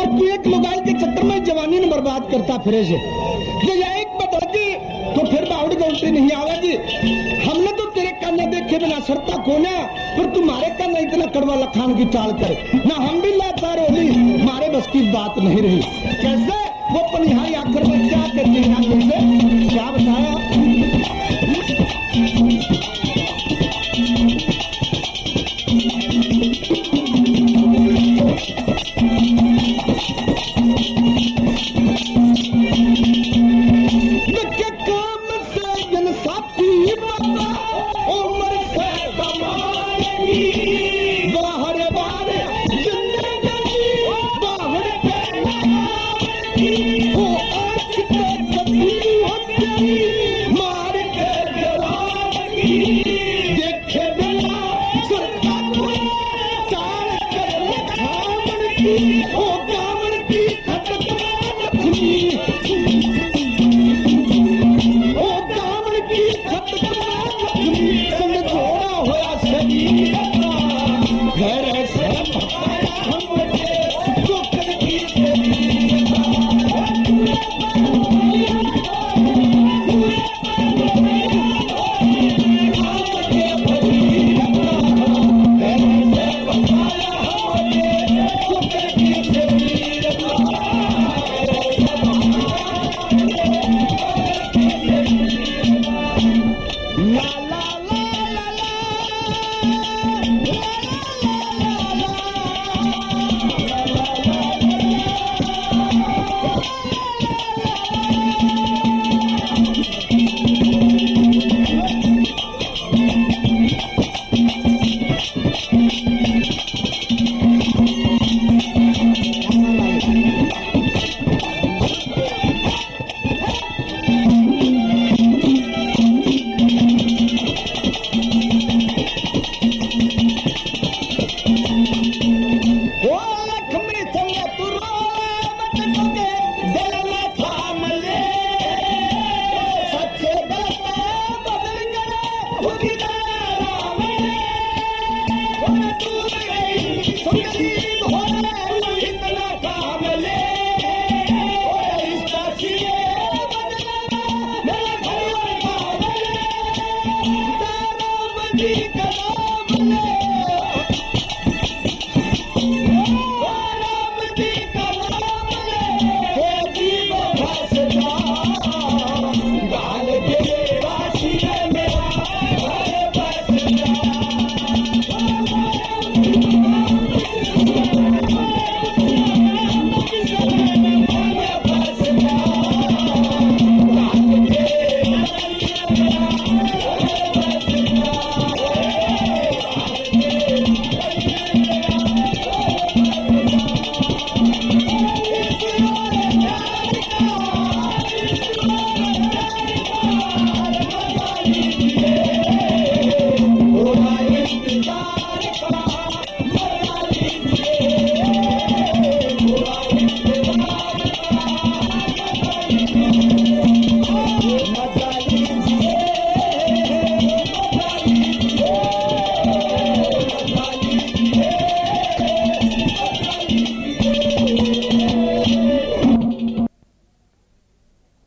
और तू एक लुगाई के चक्कर में जवानी ने बर्बाद करता फिरे से। जो एक बदलती तो फिर बावड़ी गौटी नहीं आवेगी। हमने तो तेरे काने देखे बिना सरता कोना, फिर तुम्हारे काने इतना कड़वा लखान की चाल कर ना हम भी लाचार हो गई, हमारे बस की बात नहीं रही। कैसे वो पनिहाई आखिर में क्या करती है, क्या बताया।